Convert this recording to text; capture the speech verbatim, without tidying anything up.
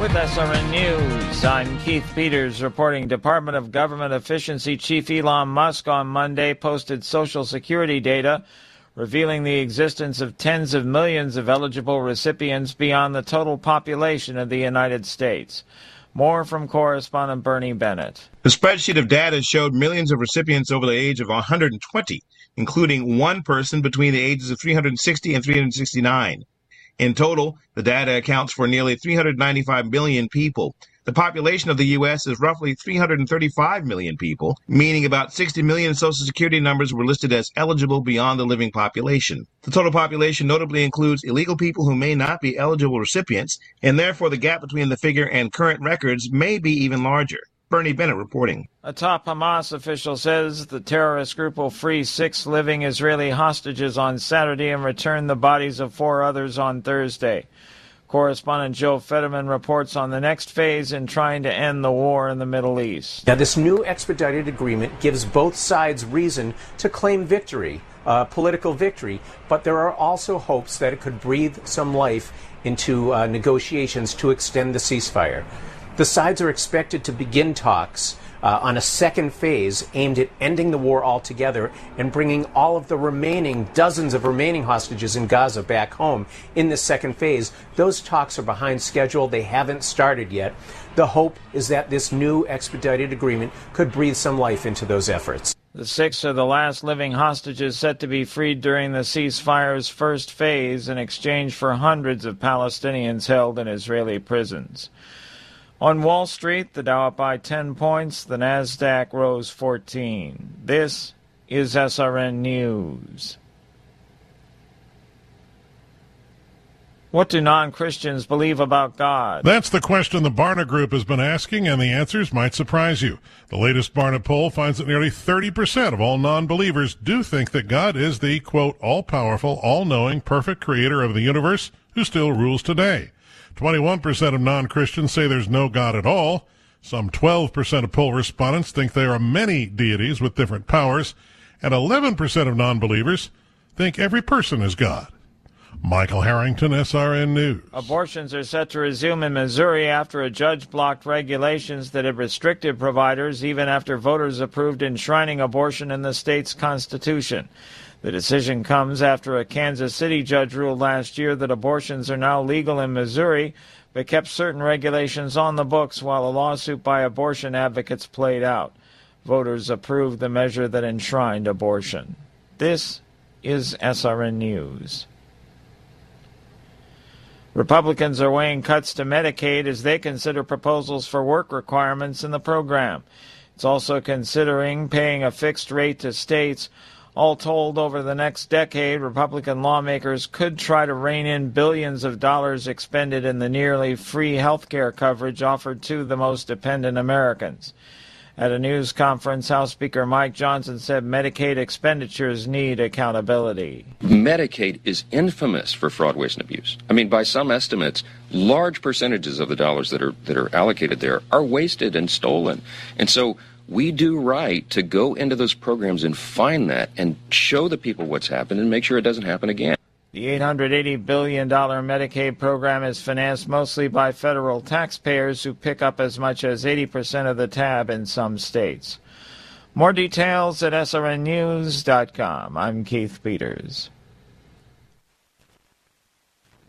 With S R N News, I'm Keith Peters reporting. Department of Government Efficiency Chief Elon Musk on Monday posted Social Security data revealing the existence of tens of millions of eligible recipients beyond the total population of the United States. More from correspondent Bernie Bennett. The spreadsheet of data showed millions of recipients over the age of one hundred twenty, including one person between the ages of three hundred sixty and three hundred sixty-nine. In total, the data accounts for nearly three hundred ninety-five million people. The population of the U S is roughly three hundred thirty-five million people, meaning about sixty million Social Security numbers were listed as eligible beyond the living population. The total population notably includes illegal people who may not be eligible recipients, and therefore the gap between the figure and current records may be even larger. Bernie Bennett reporting. A top Hamas official says the terrorist group will free six living Israeli hostages on Saturday and return the bodies of four others on Thursday. Correspondent Joe Fetterman reports on the next phase in trying to end the war in the Middle East. Now, this new expedited agreement gives both sides reason to claim victory, uh, political victory, but there are also hopes that it could breathe some life into uh, negotiations to extend the ceasefire. The sides are expected to begin talks uh, on a second phase aimed at ending the war altogether and bringing all of the remaining, dozens of remaining hostages in Gaza back home in this second phase. Those talks are behind schedule. They haven't started yet. The hope is that this new expedited agreement could breathe some life into those efforts. The six are the last living hostages set to be freed during the ceasefire's first phase in exchange for hundreds of Palestinians held in Israeli prisons. On Wall Street, the Dow up by ten points, the Nasdaq rose fourteen. This is S R N News. What do non-Christians believe about God? That's the question the Barna Group has been asking, and the answers might surprise you. The latest Barna poll finds that nearly thirty percent of all non-believers do think that God is the, quote, all-powerful, all-knowing, perfect creator of the universe who still rules today. twenty-one percent of non-Christians say there's no God at all. Some twelve percent of poll respondents think there are many deities with different powers. And eleven percent of non-believers think every person is God. Michael Harrington, S R N News. Abortions are set to resume in Missouri after a judge blocked regulations that had restricted providers even after voters approved enshrining abortion in the state's constitution. The decision comes after a Kansas City judge ruled last year that abortions are now legal in Missouri, but kept certain regulations on the books while a lawsuit by abortion advocates played out. Voters approved the measure that enshrined abortion. This is S R N News. Republicans are weighing cuts to Medicaid as they consider proposals for work requirements in the program. It's also considering paying a fixed rate to states. All told, over the next decade, Republican lawmakers could try to rein in billions of dollars expended in the nearly free health care coverage offered to the most dependent Americans. At a news conference, House Speaker Mike Johnson said Medicaid expenditures need accountability. Medicaid is infamous for fraud, waste, and abuse. I mean, by some estimates, large percentages of the dollars that are that are allocated there are wasted and stolen. And so we do right to go into those programs and find that and show the people what's happened and make sure it doesn't happen again. The eight hundred eighty billion dollars Medicaid program is financed mostly by federal taxpayers who pick up as much as eighty percent of the tab in some states. More details at S R N news dot com. I'm Keith Peters.